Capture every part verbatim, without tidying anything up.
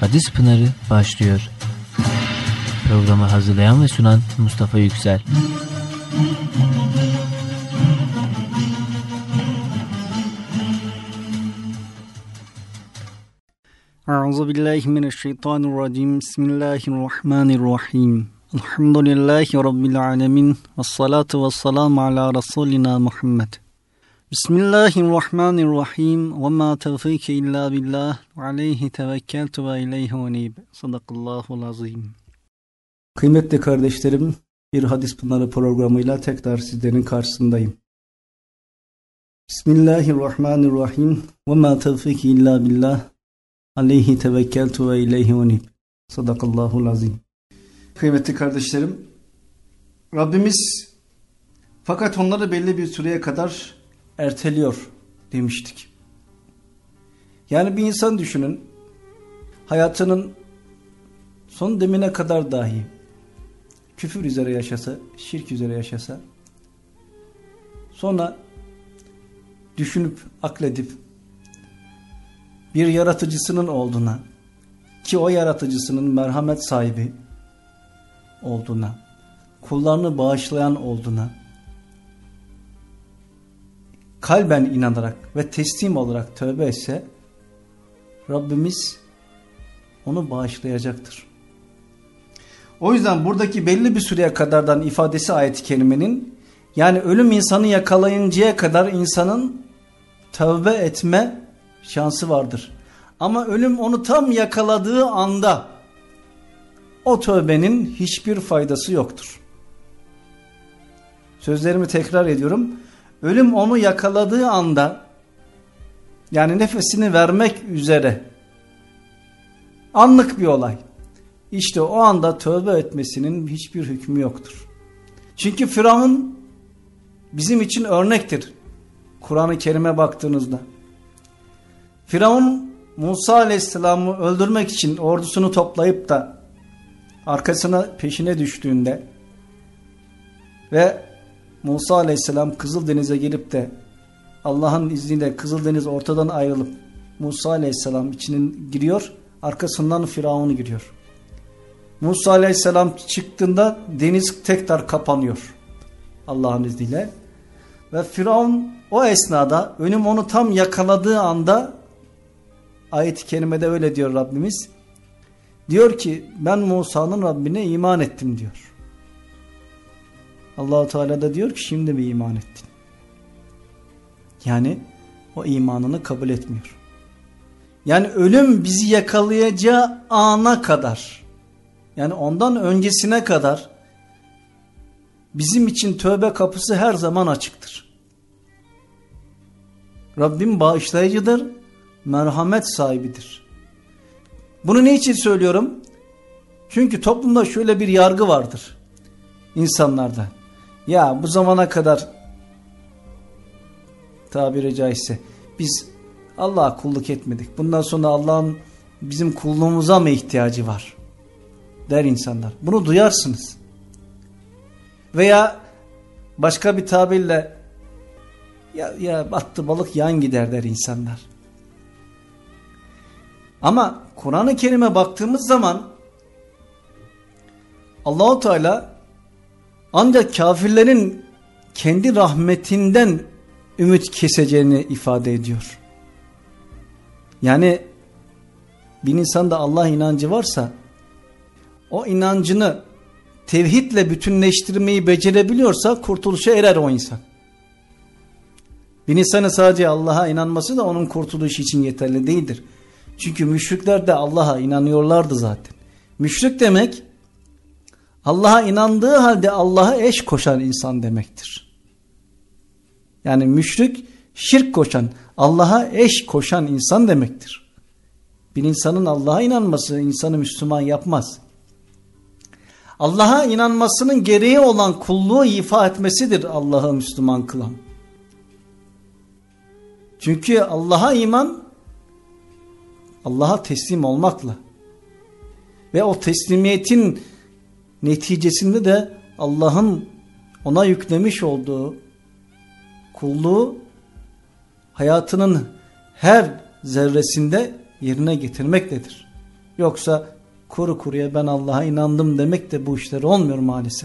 Hadis Pınarı başlıyor. Programı hazırlayan ve sunan Mustafa Yüksel. Euzubillahimineşşeytanirracim. Bismillahirrahmanirrahim. Elhamdülillahi Rabbil alemin. Vessalatu vesselamu ala Resulina Muhammed. Bismillahirrahmanirrahim. Ve ma tevfike illa billah. Ve aleyhi tevekkeltu ve ileyhi unib. Sadakallahul azim. Kıymetli kardeşlerim, bir Hadis Pınarı programıyla tekrar sizlerin karşısındayım. Bismillahirrahmanirrahim. Ve ma tevfike illa billah. Aleyhi tevekkeltu ve ileyhi unib. Sadakallahul azim. Kıymetli kardeşlerim, Rabbimiz fakat onları belli bir süreye kadar erteliyor demiştik. Yani bir insan düşünün, hayatının son demine kadar dahi küfür üzere yaşasa, şirk üzere yaşasa, sonra düşünüp akledip bir yaratıcısının olduğuna, ki o yaratıcısının merhamet sahibi olduğuna, kullarını bağışlayan olduğuna kalben inanarak ve teslim olarak tövbe etse, Rabbimiz onu bağışlayacaktır. O yüzden buradaki belli bir süreye kadardan ifadesi ayet-i kerimenin, yani ölüm insanı yakalayıncaya kadar insanın tövbe etme şansı vardır. Ama ölüm onu tam yakaladığı anda o tövbenin hiçbir faydası yoktur. Sözlerimi tekrar ediyorum. Ölüm onu yakaladığı anda, yani nefesini vermek üzere, anlık bir olay. İşte o anda tövbe etmesinin hiçbir hükmü yoktur. Çünkü Firavun bizim için örnektir. Kur'an-ı Kerim'e baktığınızda. Firavun Musa Aleyhisselam'ı öldürmek için ordusunu toplayıp da arkasına peşine düştüğünde ve Musa Aleyhisselam Kızıldeniz'e gelip de Allah'ın izniyle Kızıldeniz ortadan ayrılıp Musa Aleyhisselam içine giriyor, arkasından Firavun giriyor. Musa Aleyhisselam çıktığında deniz tekrar kapanıyor Allah'ın izniyle ve Firavun o esnada, ölüm onu tam yakaladığı anda, ayet-i kerimede öyle diyor Rabbimiz, diyor ki ben Musa'nın Rabbine iman ettim diyor. Allah-u Teala da diyor ki şimdi mi iman ettin? Yani o imanını kabul etmiyor. Yani ölüm bizi yakalayacağı ana kadar, yani ondan öncesine kadar bizim için tövbe kapısı her zaman açıktır. Rabbim bağışlayıcıdır, merhamet sahibidir. Bunu ne için söylüyorum? Çünkü toplumda şöyle bir yargı vardır insanlarda. Ya bu zamana kadar, tabiri caizse, biz Allah'a kulluk etmedik. Bundan sonra Allah'ın bizim kulluğumuza mı ihtiyacı var? Der insanlar. Bunu duyarsınız. Veya başka bir tabirle ya, ya battı balık yan gider der insanlar. Ama Kur'an-ı Kerim'e baktığımız zaman Allah-u Teala ancak kafirlerin kendi rahmetinden ümit keseceğini ifade ediyor. Yani bir insanda Allah inancı varsa, o inancını tevhidle bütünleştirmeyi becerebiliyorsa kurtuluşa erer o insan. Bir insanın sadece Allah'a inanması da onun kurtuluşu için yeterli değildir. Çünkü müşrikler de Allah'a inanıyorlardı zaten. Müşrik demek, Allah'a inandığı halde Allah'a eş koşan insan demektir. Yani müşrik, şirk koşan, Allah'a eş koşan insan demektir. Bir insanın Allah'a inanması insanı Müslüman yapmaz. Allah'a inanmasının gereği olan kulluğu ifa etmesidir Allah'ı Müslüman kılan. Çünkü Allah'a iman, Allah'a teslim olmakla ve o teslimiyetin neticesinde de Allah'ın ona yüklemiş olduğu kulluğu hayatının her zerresinde yerine getirmektedir. Yoksa kuru kuruya ben Allah'a inandım demek de bu işler olmuyor maalesef.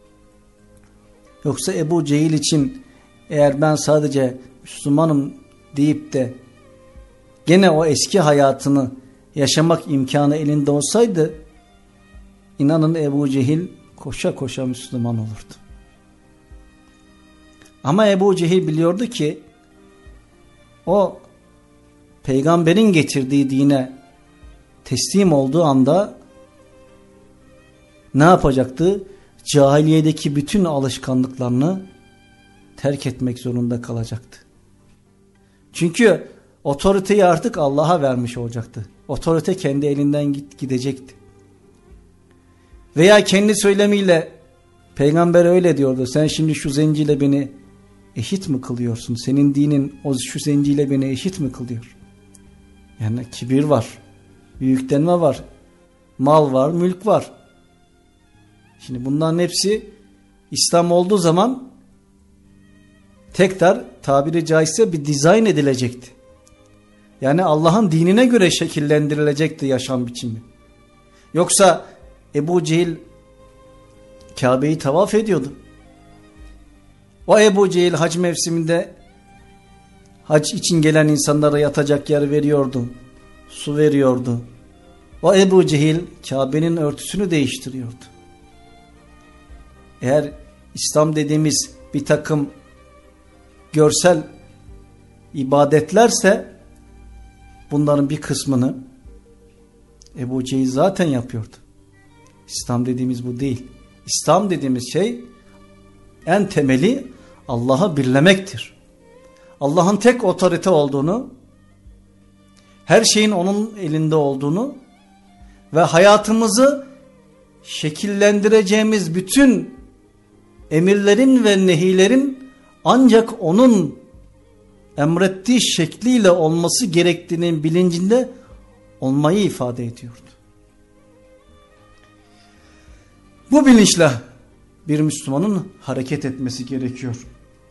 Yoksa Ebu Cehil için eğer ben sadece Müslümanım deyip de gene o eski hayatını yaşamak imkanı elinde olsaydı, inanın Ebu Cehil koşa koşa Müslüman olurdu. Ama Ebu Cehil biliyordu ki o peygamberin getirdiği dine teslim olduğu anda ne yapacaktı? Cahiliyedeki bütün alışkanlıklarını terk etmek zorunda kalacaktı. Çünkü otoriteyi artık Allah'a vermiş olacaktı. Otorite kendi elinden gidecekti. Veya kendi söylemiyle peygamber öyle diyordu. Sen şimdi şu zenciyle beni eşit mi kılıyorsun? Senin dinin o şu zenciyle beni eşit mi kılıyor? Yani kibir var. Büyüklenme var. Mal var, mülk var. Şimdi bunların hepsi İslam olduğu zaman tekrar tabiri caizse bir dizayn edilecekti. Yani Allah'ın dinine göre şekillendirilecekti yaşam biçimi. Yoksa Ebu Cehil Kabe'yi tavaf ediyordu. O Ebu Cehil hac mevsiminde hac için gelen insanlara yatacak yer veriyordu. Su veriyordu. O Ebu Cehil Kabe'nin örtüsünü değiştiriyordu. Eğer İslam dediğimiz bir takım görsel ibadetlerse bunların bir kısmını Ebu Cehil zaten yapıyordu. İslam dediğimiz bu değil. İslam dediğimiz şey en temeli Allah'ı birlemektir. Allah'ın tek otorite olduğunu, her şeyin onun elinde olduğunu ve hayatımızı şekillendireceğimiz bütün emirlerin ve nehilerin ancak onun emrettiği şekliyle olması gerektiğinin bilincinde olmayı ifade ediyordu. Bu bilinçle bir Müslümanın hareket etmesi gerekiyor.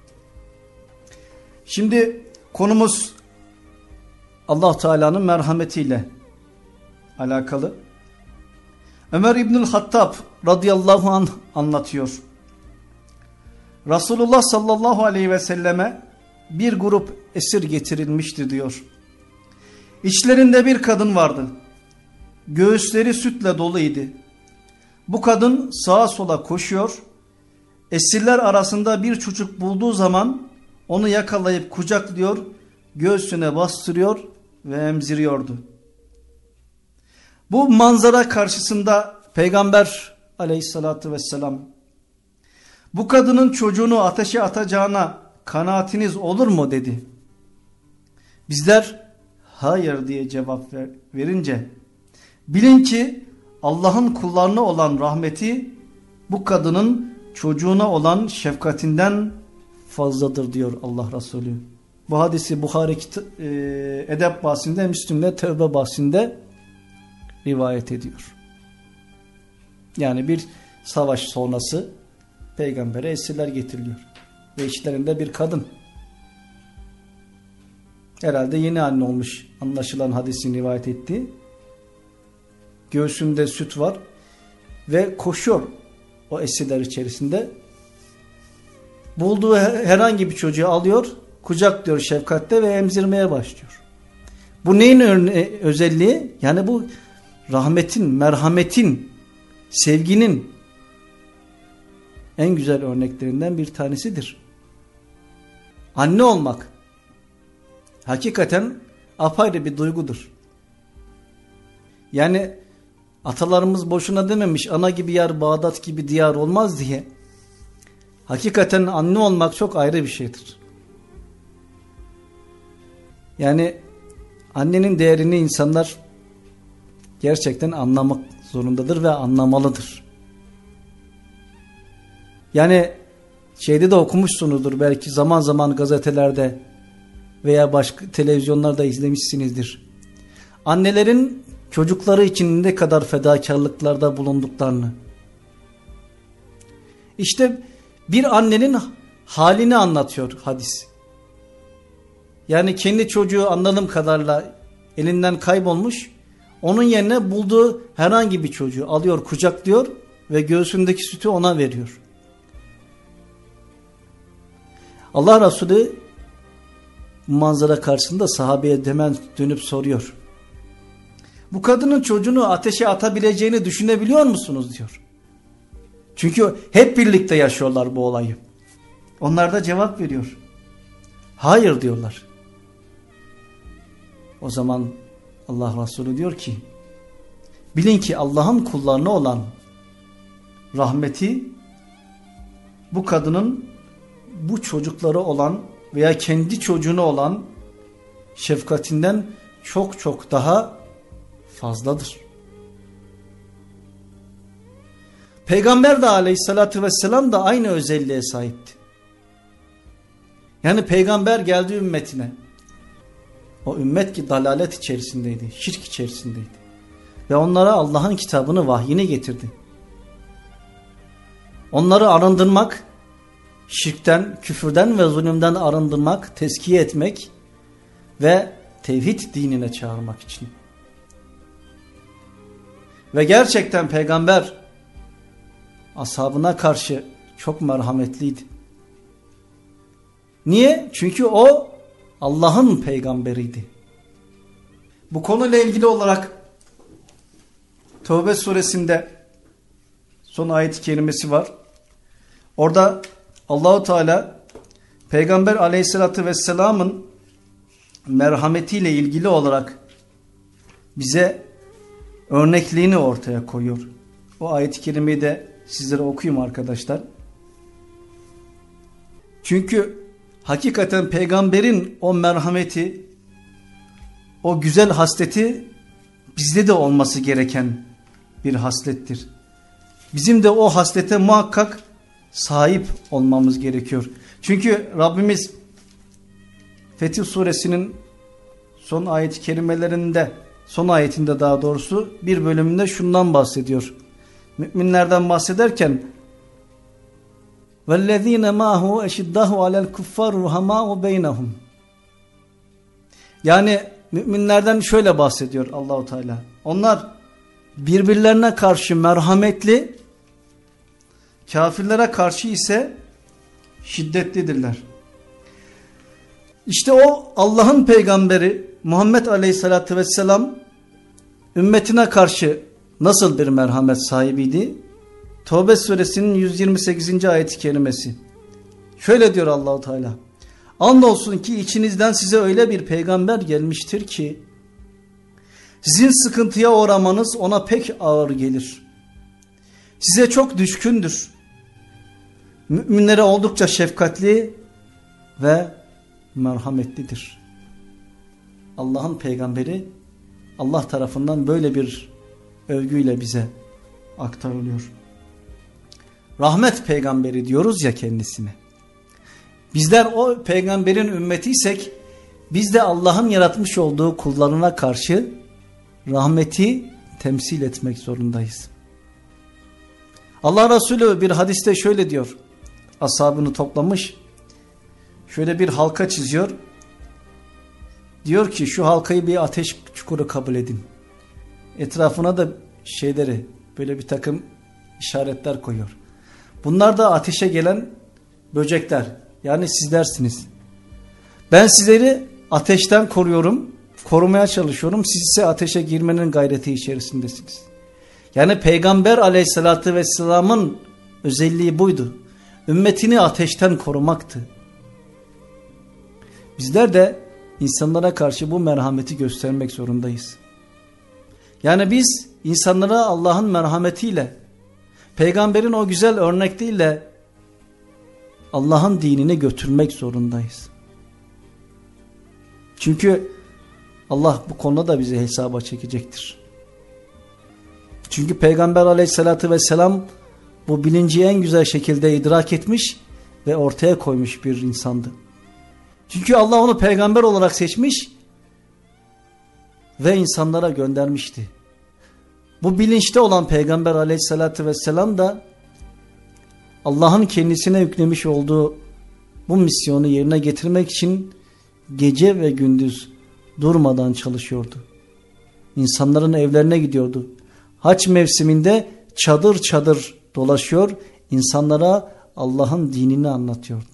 Şimdi konumuz Allah Teala'nın merhametiyle alakalı. Ömer İbnül Hattab radıyallahu anh anlatıyor. Resulullah sallallahu aleyhi ve selleme bir grup esir getirilmişti diyor. İçlerinde bir kadın vardı. Göğüsleri sütle doluydu. Bu kadın sağa sola koşuyor. Esirler arasında bir çocuk bulduğu zaman onu yakalayıp kucaklıyor, göğsüne bastırıyor ve emziriyordu. Bu manzara karşısında Peygamber aleyhissalatü vesselam, bu kadının çocuğunu ateşe atacağına kanaatiniz olur mu dedi. Bizler hayır diye cevap ver, verince bilin ki Allah'ın kullarına olan rahmeti bu kadının çocuğuna olan şefkatinden fazladır diyor Allah Resulü. Bu hadisi Buhari e, Edeb bahsinde, Müslim'de Tevbe bahsinde rivayet ediyor. Yani bir savaş sonrası peygambere esirler getiriliyor. Ve içlerinde bir kadın. Herhalde yeni anne olmuş anlaşılan hadisin rivayet ettiği. Göğsünde süt var ve koşuyor o esirler içerisinde. Bulduğu herhangi bir çocuğu alıyor, kucaklıyor şefkatle ve emzirmeye başlıyor. Bu neyin özelliği? Yani bu rahmetin, merhametin, sevginin en güzel örneklerinden bir tanesidir. Anne olmak hakikaten apayrı bir duygudur. Yani atalarımız boşuna dememiş, ana gibi yer Bağdat gibi diyar olmaz diye. Hakikaten anne olmak çok ayrı bir şeydir. Yani annenin değerini insanlar gerçekten anlamak zorundadır ve anlamalıdır. Yani şeyde de okumuşsunuzdur belki, zaman zaman gazetelerde veya başka televizyonlarda izlemişsinizdir. Annelerin çocukları için ne kadar fedakarlıklarda bulunduklarını. İşte bir annenin halini anlatıyor hadis. Yani kendi çocuğu anladığım kadarıyla elinden kaybolmuş. onun yerine bulduğu herhangi bir çocuğu alıyor, kucaklıyor ve göğsündeki sütü ona veriyor. Allah Resulü bu manzara karşısında sahabeye hemen dönüp soruyor. Bu kadının çocuğunu ateşe atabileceğini düşünebiliyor musunuz diyor. Çünkü hep birlikte yaşıyorlar bu olayı. Onlar da cevap veriyor. Hayır diyorlar. O zaman Allah Resulü diyor ki, bilin ki Allah'ın kullarına olan rahmeti bu kadının bu çocukları olan veya kendi çocuğuna olan şefkatinden çok çok daha fazladır. Peygamber de aleyhissalatü vesselam da aynı özelliğe sahipti. Yani peygamber geldi ümmetine. O ümmet ki dalalet içerisindeydi, şirk içerisindeydi. Ve onlara Allah'ın kitabını, vahyini getirdi. Onları arındırmak, şirkten, küfürden ve zulümden arındırmak, tezkiye etmek ve tevhid dinine çağırmak için. Ve gerçekten peygamber ashabına karşı çok merhametliydi. Niye? Çünkü o Allah'ın peygamberiydi. Bu konuyla ilgili olarak Tevbe suresinde son ayet-i kerimesi var. Orada Allahu Teala Peygamber Aleyhisselatü Vesselam'ın merhametiyle ilgili olarak bize örnekliğini ortaya koyuyor. O ayet-i kerimeyi de sizlere okuyayım arkadaşlar. Çünkü hakikaten peygamberin o merhameti, o güzel hasleti bizde de olması gereken bir haslettir. Bizim de o haslete muhakkak sahip olmamız gerekiyor. Çünkü Rabbimiz Fetih suresinin son ayet-i kerimelerinde, son ayetinde daha doğrusu bir bölümünde şundan bahsediyor. Müminlerden bahsederken وَالَّذ۪ينَ مَاهُ اَشِدَّهُ عَلَى الْكُفَّارُ رُحَمَاءُ بَيْنَهُمْ. Yani müminlerden şöyle bahsediyor Allahu Teala. Onlar birbirlerine karşı merhametli, kafirlere karşı ise şiddetlidirler. İşte o Allah'ın peygamberi Muhammed Aleyhisselatü Vesselam ümmetine karşı nasıl bir merhamet sahibiydi? Tevbe suresinin yüz yirmi sekizinci ayet-i kerimesi. Şöyle diyor Allahu Teala. Andolsun ki içinizden size öyle bir peygamber gelmiştir ki sizin sıkıntıya uğramanız ona pek ağır gelir. Size çok düşkündür. Müminlere oldukça şefkatli ve merhametlidir. Allah'ın peygamberi Allah tarafından böyle bir övgüyle bize aktarılıyor. Rahmet peygamberi diyoruz ya kendisine. Bizler o peygamberin ümmetiysek biz de Allah'ın yaratmış olduğu kullarına karşı rahmeti temsil etmek zorundayız. Allah Resulü bir hadiste şöyle diyor. Ashabını toplamış. Şöyle bir halka çiziyor. Diyor ki şu halkayı bir ateş çukuru kabul edin. Etrafına da şeyleri böyle bir takım işaretler koyuyor. Bunlar da ateşe gelen böcekler. Yani sizlersiniz. Ben sizleri ateşten koruyorum. Korumaya çalışıyorum. Siz ise ateşe girmenin gayreti içerisindesiniz. Yani Peygamber Aleyhisselatü Vesselam'ın özelliği buydu. Ümmetini ateşten korumaktı. Bizler de insanlara karşı bu merhameti göstermek zorundayız. Yani biz insanlara Allah'ın merhametiyle, peygamberin o güzel örnekliğiyle Allah'ın dinini götürmek zorundayız. Çünkü Allah bu konuda da bizi hesaba çekecektir. Çünkü Peygamber Aleyhisselatü Vesselam bu bilinci en güzel şekilde idrak etmiş ve ortaya koymuş bir insandı. Çünkü Allah onu peygamber olarak seçmiş ve insanlara göndermişti. Bu bilinçte olan Peygamber Aleyhisselatü Vesselam da Allah'ın kendisine yüklemiş olduğu bu misyonu yerine getirmek için gece ve gündüz durmadan çalışıyordu. İnsanların evlerine gidiyordu. Hac mevsiminde çadır çadır dolaşıyor, insanlara Allah'ın dinini anlatıyordu.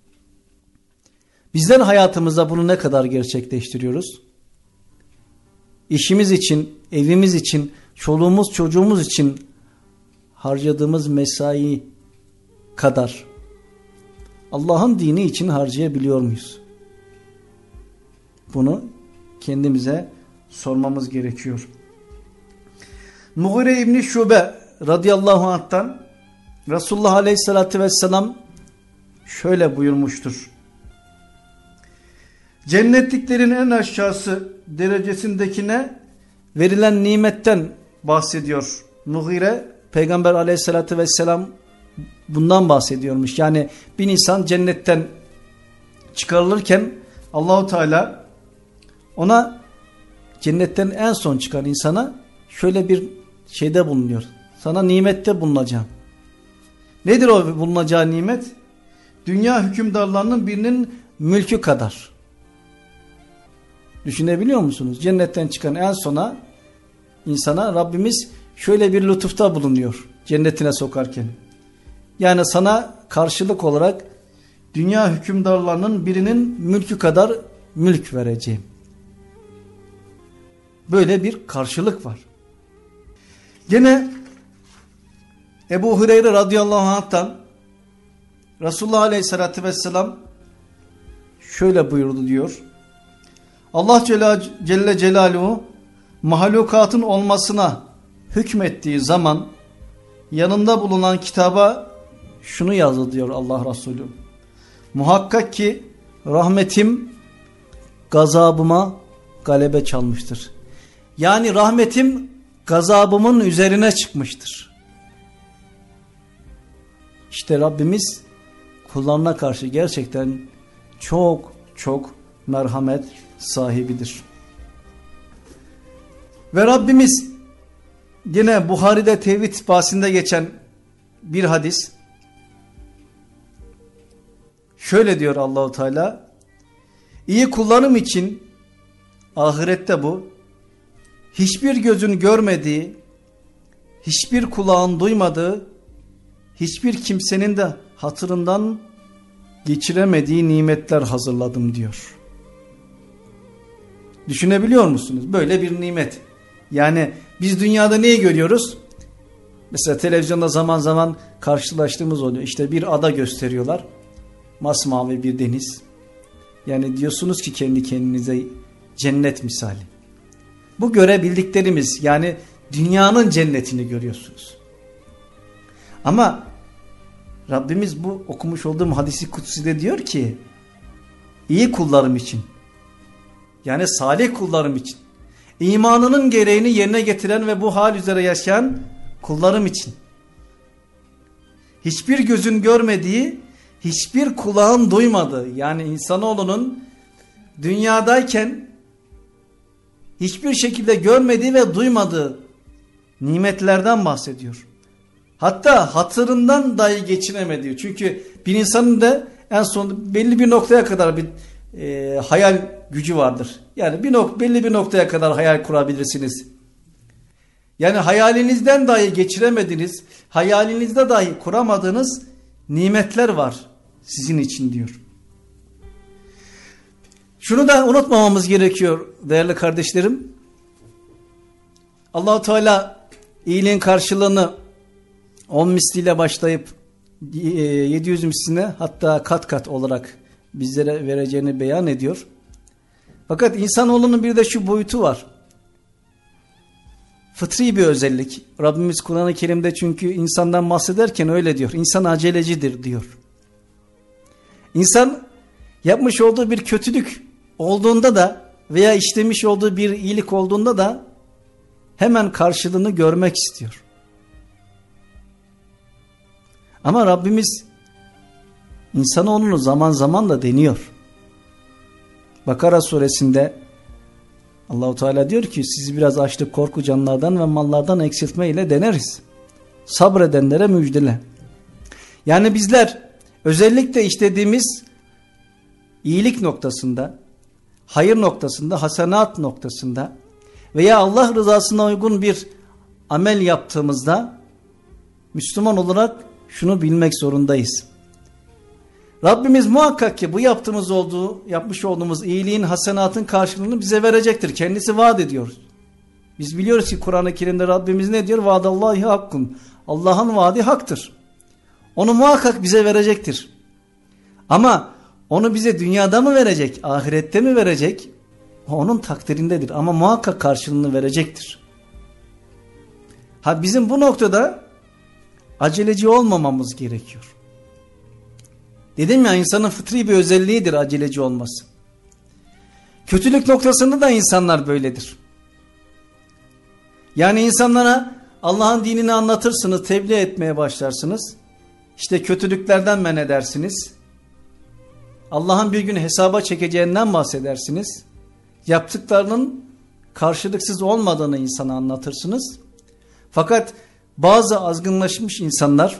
Bizler hayatımızda bunu ne kadar gerçekleştiriyoruz? İşimiz için, evimiz için, çoluğumuz çocuğumuz için harcadığımız mesai kadar Allah'ın dini için harcayabiliyor muyuz? Bunu kendimize sormamız gerekiyor. Mughire İbni Şube radıyallahu anh'tan Resulullah aleyhissalatü vesselam şöyle buyurmuştur. Cennetliklerin en aşağısı derecesindekine verilen nimetten bahsediyor. Mughire, Peygamber aleyhissalatü vesselam bundan bahsediyormuş. Yani bir insan cennetten çıkarılırken Allahu Teala ona, cennetten en son çıkan insana şöyle bir şeyde bulunuyor. Sana nimette bulunacağım. Nedir o bulunacağı nimet? Dünya hükümdarlarının birinin mülkü kadar. Düşünebiliyor musunuz? Cennetten çıkan en sona insana Rabbimiz şöyle bir lütufta bulunuyor cennetine sokarken. Yani sana karşılık olarak dünya hükümdarlarının birinin mülkü kadar mülk vereceğim. Böyle bir karşılık var. Gene Ebu Hureyre radıyallahu anh'tan Resulullah aleyhissalatü vesselam şöyle buyurdu diyor. Allah Celle Celaluhu mahlukatın olmasına hükmettiği zaman yanında bulunan kitaba şunu yazdı diyor Allah Resulü. Muhakkak ki rahmetim gazabıma galebe çalmıştır. Yani rahmetim gazabımın üzerine çıkmıştır. İşte Rabbimiz kullarına karşı gerçekten çok çok merhamet sahibidir. Ve Rabbimiz yine Buhari'de tevhid bahsinde geçen bir hadis şöyle diyor Allahu Teala: İyi kullarım için ahirette bu hiçbir gözün görmediği, hiçbir kulağın duymadığı, hiçbir kimsenin de hatırından geçiremediği nimetler hazırladım diyor. Düşünebiliyor musunuz? Böyle bir nimet. Yani biz dünyada neyi görüyoruz? Mesela televizyonda zaman zaman karşılaştığımız oluyor. İşte bir ada gösteriyorlar. Masmavi bir deniz. Yani diyorsunuz ki kendi kendinize cennet misali. Bu görebildiklerimiz, yani dünyanın cennetini görüyorsunuz. Ama Rabbimiz bu okumuş olduğum hadisi kutside diyor ki iyi kullarım için, yani salih kullarım için, imanının gereğini yerine getiren ve bu hal üzere yaşayan kullarım için, hiçbir gözün görmediği, hiçbir kulağın duymadığı, yani insanoğlunun dünyadayken hiçbir şekilde görmediği ve duymadığı nimetlerden bahsediyor. Hatta hatırından dahi geçiremediği. Çünkü bir insanın da en son belli bir noktaya kadar bir e, hayal gücü vardır. Yani bir nok belli bir noktaya kadar hayal kurabilirsiniz. Yani hayalinizden dahi geçiremediğiniz, hayalinizde dahi kuramadığınız nimetler var sizin için diyor. Şunu da unutmamamız gerekiyor değerli kardeşlerim. Allah-u Teala iyiliğin karşılığını on misliyle başlayıp yedi yüz misline, hatta kat kat olarak bizlere vereceğini beyan ediyor. Fakat insanoğlunun bir de şu boyutu var. Fıtri bir özellik. Rabbimiz Kur'an-ı Kerim'de çünkü insandan bahsederken öyle diyor. İnsan acelecidir diyor. İnsan yapmış olduğu bir kötülük olduğunda da veya işlemiş olduğu bir iyilik olduğunda da hemen karşılığını görmek istiyor. Ama Rabbimiz insanoğlunu zaman zaman da deniyor. Bakara suresinde Allah-u Teala diyor ki sizi biraz açlık, korku, canlardan ve mallardan eksiltme ile deneriz. Sabredenlere müjdele. Yani bizler özellikle işlediğimiz iyilik noktasında, hayır noktasında, hasenat noktasında veya Allah rızasına uygun bir amel yaptığımızda Müslüman olarak şunu bilmek zorundayız. Rabbimiz muhakkak ki bu yaptığımız olduğu, yapmış olduğumuz iyiliğin, hasenatın karşılığını bize verecektir. Kendisi vaat ediyor. Biz biliyoruz ki Kur'an-ı Kerim'de Rabbimiz ne diyor? Vaadallahi hakkun. Allah'ın vaadi haktır. Onu muhakkak bize verecektir. Ama onu bize dünyada mı verecek, ahirette mi verecek? O onun takdirindedir ama muhakkak karşılığını verecektir. Ha bizim bu noktada aceleci olmamamız gerekiyor. Dedim ya, insanın fıtri bir özelliğidir aceleci olması. Kötülük noktasında da insanlar böyledir. Yani insanlara Allah'ın dinini anlatırsınız, tebliğ etmeye başlarsınız. İşte kötülüklerden men edersiniz. Allah'ın bir gün hesaba çekeceğinden bahsedersiniz. Yaptıklarının karşılıksız olmadığını insana anlatırsınız. Fakat bazı azgınlaşmış insanlar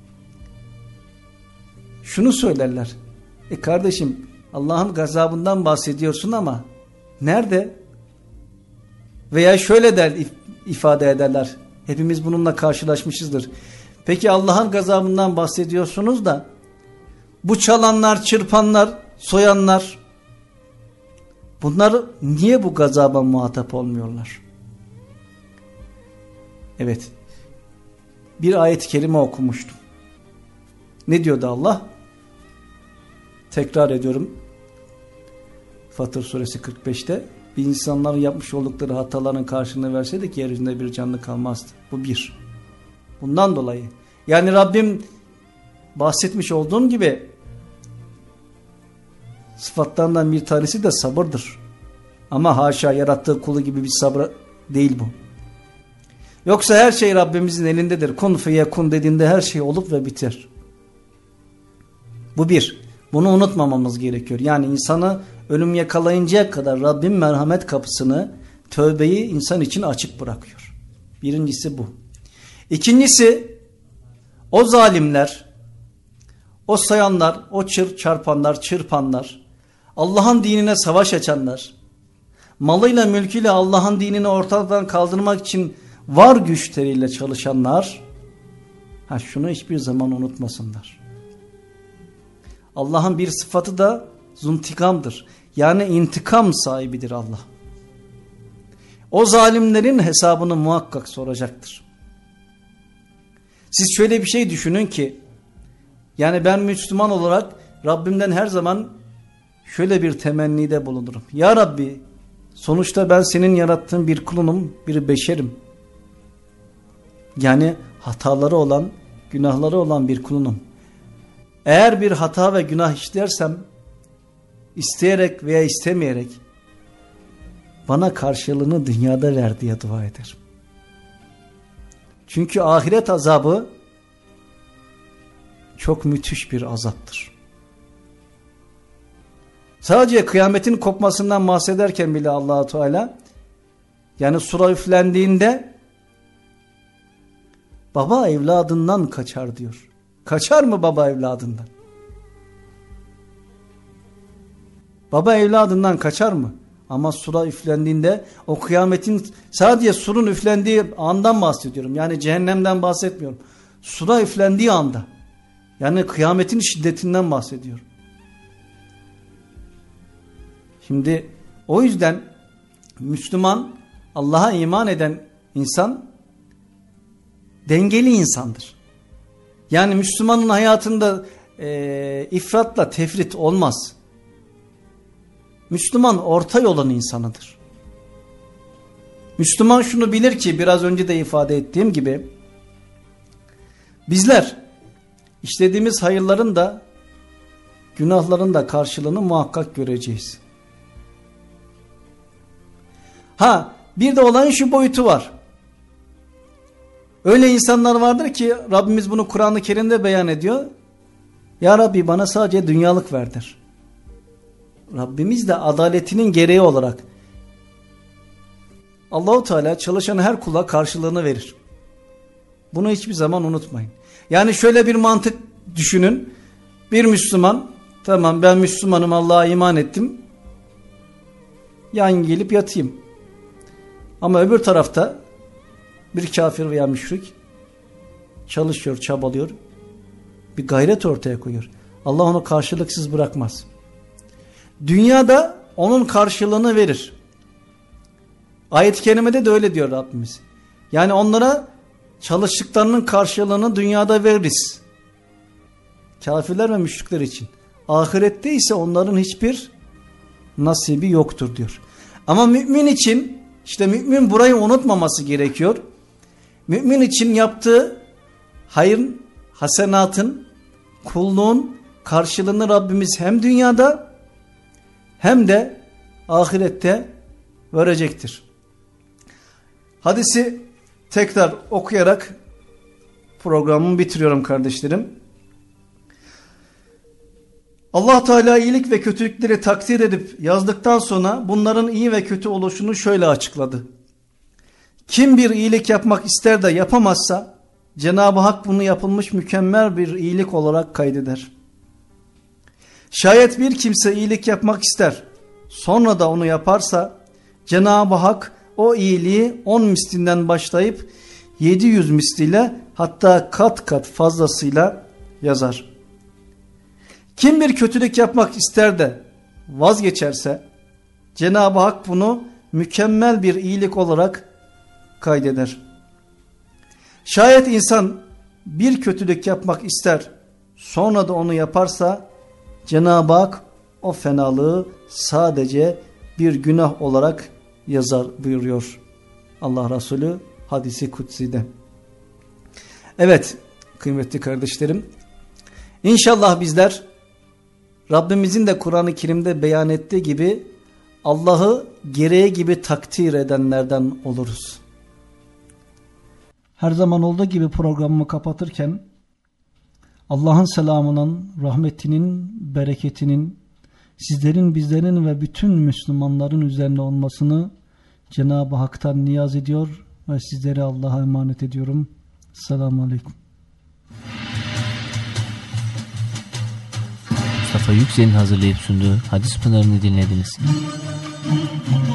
şunu söylerler. E kardeşim, Allah'ın gazabından bahsediyorsun ama nerede? Veya şöyle der, ifade ederler. Hepimiz bununla karşılaşmışızdır. Peki Allah'ın gazabından bahsediyorsunuz da bu çalanlar, çırpanlar, soyanlar, bunlar niye bu gazaba muhatap olmuyorlar? Evet. Bir ayet-i kerime okumuştum. Ne diyordu Allah? Tekrar ediyorum. Fatır suresi kırk beşte. Bir insanların yapmış oldukları hataların karşılığını verseydik yeryüzünde bir canlı kalmazdı. Bu bir. Bundan dolayı. Yani Rabbim bahsetmiş olduğum gibi sıfatlarından bir tanesi de sabırdır. Ama haşa yarattığı kulu gibi bir sabır değil bu. Yoksa her şey Rabbimizin elindedir. Kun feyekun dediğinde her şey olup ve biter. Bu bir. Bunu unutmamamız gerekiyor. Yani insanı ölüm yakalayıncaya kadar Rabbim merhamet kapısını, tövbeyi insan için açık bırakıyor. Birincisi bu. İkincisi, o zalimler, o sayanlar, o çır çarpanlar, çırpanlar, Allah'ın dinine savaş açanlar, malıyla mülküyle Allah'ın dinini ortadan kaldırmak için var güçleriyle çalışanlar, ha şunu hiçbir zaman unutmasınlar. Allah'ın bir sıfatı da zuntikamdır. Yani intikam sahibidir Allah. O zalimlerin hesabını muhakkak soracaktır. Siz şöyle bir şey düşünün ki, yani ben Müslüman olarak Rabbimden her zaman şöyle bir temennide bulunurum. Ya Rabbi, sonuçta ben senin yarattığın bir kulunum, bir beşerim. Yani hataları olan, günahları olan bir kulunum. Eğer bir hata ve günah işlersem, isteyerek veya istemeyerek bana karşılığını dünyada ver diye dua ederim. Çünkü ahiret azabı çok müthiş bir azaptır. Sadece kıyametin kopmasından bahsederken bile Allah-u Teala, yani sura üflendiğinde baba evladından kaçar diyor. Kaçar mı baba evladından? Baba evladından kaçar mı? Ama sura üflendiğinde, o kıyametin, sadece surun üflendiği andan bahsediyorum. Yani cehennemden bahsetmiyorum. Sura üflendiği anda. Yani kıyametin şiddetinden bahsediyorum. Şimdi o yüzden Müslüman, Allah'a iman eden insan dengeli insandır. Yani Müslümanın hayatında e, ifratla tefrit olmaz. Müslüman orta yolun insanıdır. Müslüman şunu bilir ki, biraz önce de ifade ettiğim gibi, bizler işlediğimiz hayırların da günahların da karşılığını muhakkak göreceğiz. Ha, bir de olayın şu boyutu var. Öyle insanlar vardır ki Rabbimiz bunu Kur'an-ı Kerim'de beyan ediyor. Ya Rabbi, bana sadece dünyalık ver der. Rabbimiz de adaletinin gereği olarak Allah-u Teala çalışan her kula karşılığını verir. Bunu hiçbir zaman unutmayın. Yani şöyle bir mantık düşünün. Bir Müslüman, tamam ben Müslümanım, Allah'a iman ettim, yan gelip yatayım. Ama öbür tarafta bir kafir veya müşrik çalışıyor, çabalıyor, bir gayret ortaya koyuyor. Allah onu karşılıksız bırakmaz. Dünyada onun karşılığını verir. Ayet-i kerimede de öyle diyor Rabbimiz. Yani onlara çalıştıklarının karşılığını dünyada veririz. Kafirler ve müşrikler için. Ahirette ise onların hiçbir nasibi yoktur diyor. Ama mümin için, işte mümin burayı unutmaması gerekiyor. Mümin için yaptığı hayırın, hasenatın, kulluğun karşılığını Rabbimiz hem dünyada hem de ahirette verecektir. Hadisi tekrar okuyarak programımı bitiriyorum kardeşlerim. Allah Teala iyilik ve kötülükleri takdir edip yazdıktan sonra bunların iyi ve kötü oluşunu şöyle açıkladı. Kim bir iyilik yapmak ister de yapamazsa Cenab-ı Hak bunu yapılmış mükemmel bir iyilik olarak kaydeder. Şayet bir kimse iyilik yapmak ister, sonra da onu yaparsa Cenab-ı Hak o iyiliği on mislinden başlayıp yedi yüz misliyle, hatta kat kat fazlasıyla yazar. Kim bir kötülük yapmak ister de vazgeçerse Cenab-ı Hak bunu mükemmel bir iyilik olarak kaydeder. Şayet insan bir kötülük yapmak ister, sonra da onu yaparsa Cenab-ı Hak o fenalığı sadece bir günah olarak yazar buyuruyor Allah Resulü hadisi kutsi'de. Evet kıymetli kardeşlerim, İnşallah bizler Rabbimizin de Kur'an-ı Kerim'de beyan ettiği gibi Allah'ı gereği gibi takdir edenlerden oluruz. Her zaman olduğu gibi programımı kapatırken Allah'ın selamının, rahmetinin, bereketinin sizlerin, bizlerin ve bütün Müslümanların üzerine olmasını Cenab-ı Hak'tan niyaz ediyor ve sizleri Allah'a emanet ediyorum. Selamun Aleyküm. Mustafa Yüksel'in hazırlayıp sunduğu Hadis Pınarı'nı dinlediniz.